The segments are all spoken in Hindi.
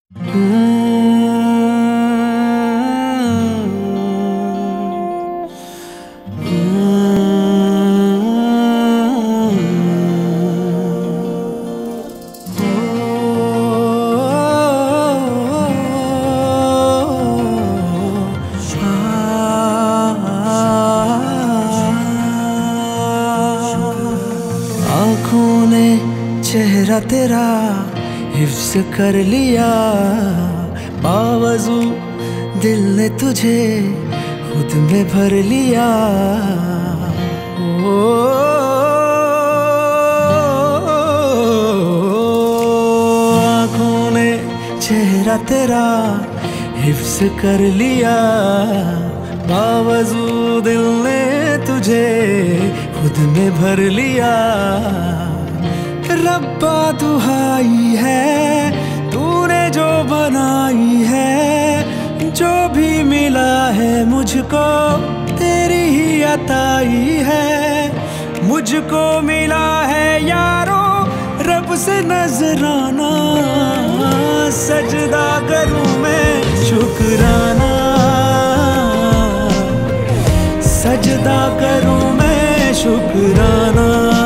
आँखों ने चेहरा तेरा हिफ्स कर लिया, बावजू दिल ने तुझे खुद में भर लिया। ओ आँखों ने चेहरा तेरा हिफ्स कर लिया, बावजू दिल ने तुझे खुद में भर लिया। रब्बा दुहाई है तूने जो बनाई है, जो भी मिला है मुझको तेरी ही अताई है। मुझको मिला है यारो रब से नजराना, सजदा करूं मैं शुक्राना, सजदा करूं मैं शुक्राना,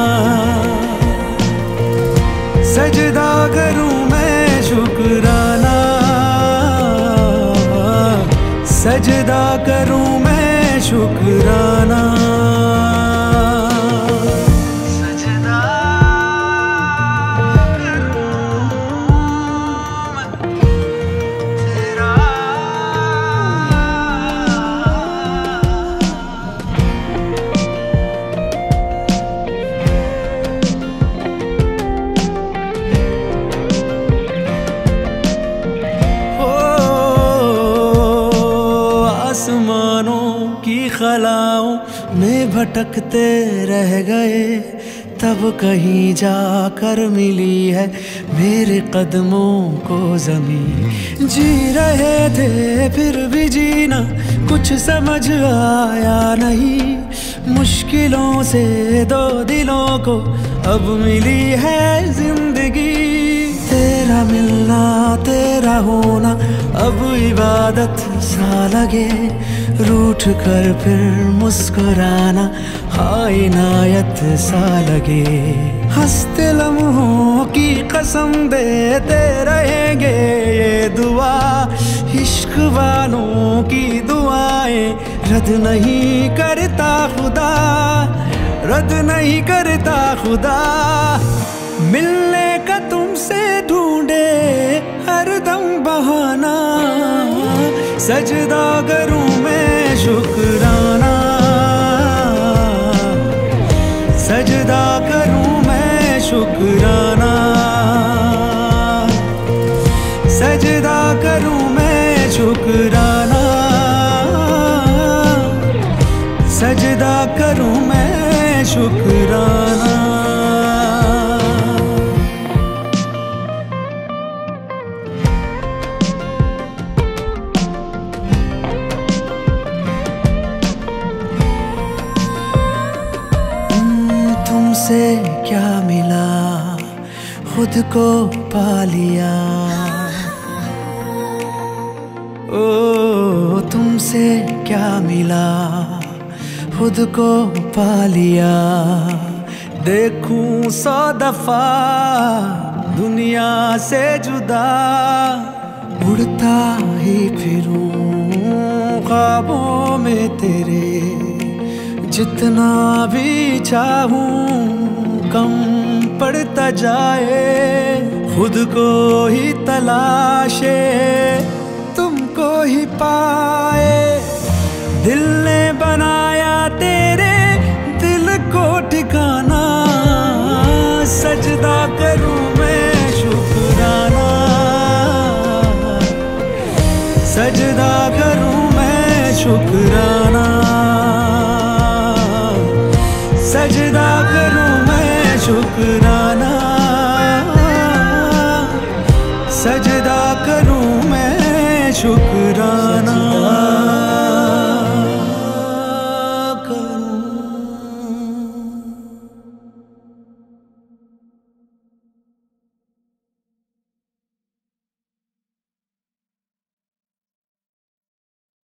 सजदा करूं मैं शुक्राना, सजदा करूं मैं शुक्राना। आसमानों की खलाओं में भटकते रह गए, तब कहीं जाकर मिली है मेरे कदमों को ज़मीं। जी रहे थे फिर भी जीना कुछ समझ आया नहीं, मुश्किलों से दो दिलों को अब मिली है जिंदगी। तेरा मिलना तेरा होना अब इबादत सा लगे, रूठ कर फिर मुस्कुराना हाय इनायत सा लगे। हंसते लम्हों की कसम देते रहेंगे ये दुआ, इश्क वालों की दुआएं रद्द नहीं करता खुदा, रद्द नहीं करता खुदा। मिलने का तुमसे ढूंढे हर दम बहाना, सजदा करूं मैं शुक्राना, सजदा करूं मैं शुक्राना, सजदा करूं मैं शुक्राना, सजदा करूं मैं शुक्राना। तुमसे क्या मिला खुद को पा लिया, ओ तुमसे क्या मिला खुद को पा लिया। देखूं 100 दफा दुनिया से जुदा, उड़ता ही फिरूं ख्वाबों में तेरे, जितना भी चाहूं कम पड़ता जाए। खुद को ही तलाशे तुमको ही पाए, दिल ने बनाया तेरे दिल को ठिकाना, सजदा करूं मैं शुक्राना, सजदा करूं मैं शुक्राना, सजदा करूं मैं शुक्राना, सजदा करूं मैं शुक्राना।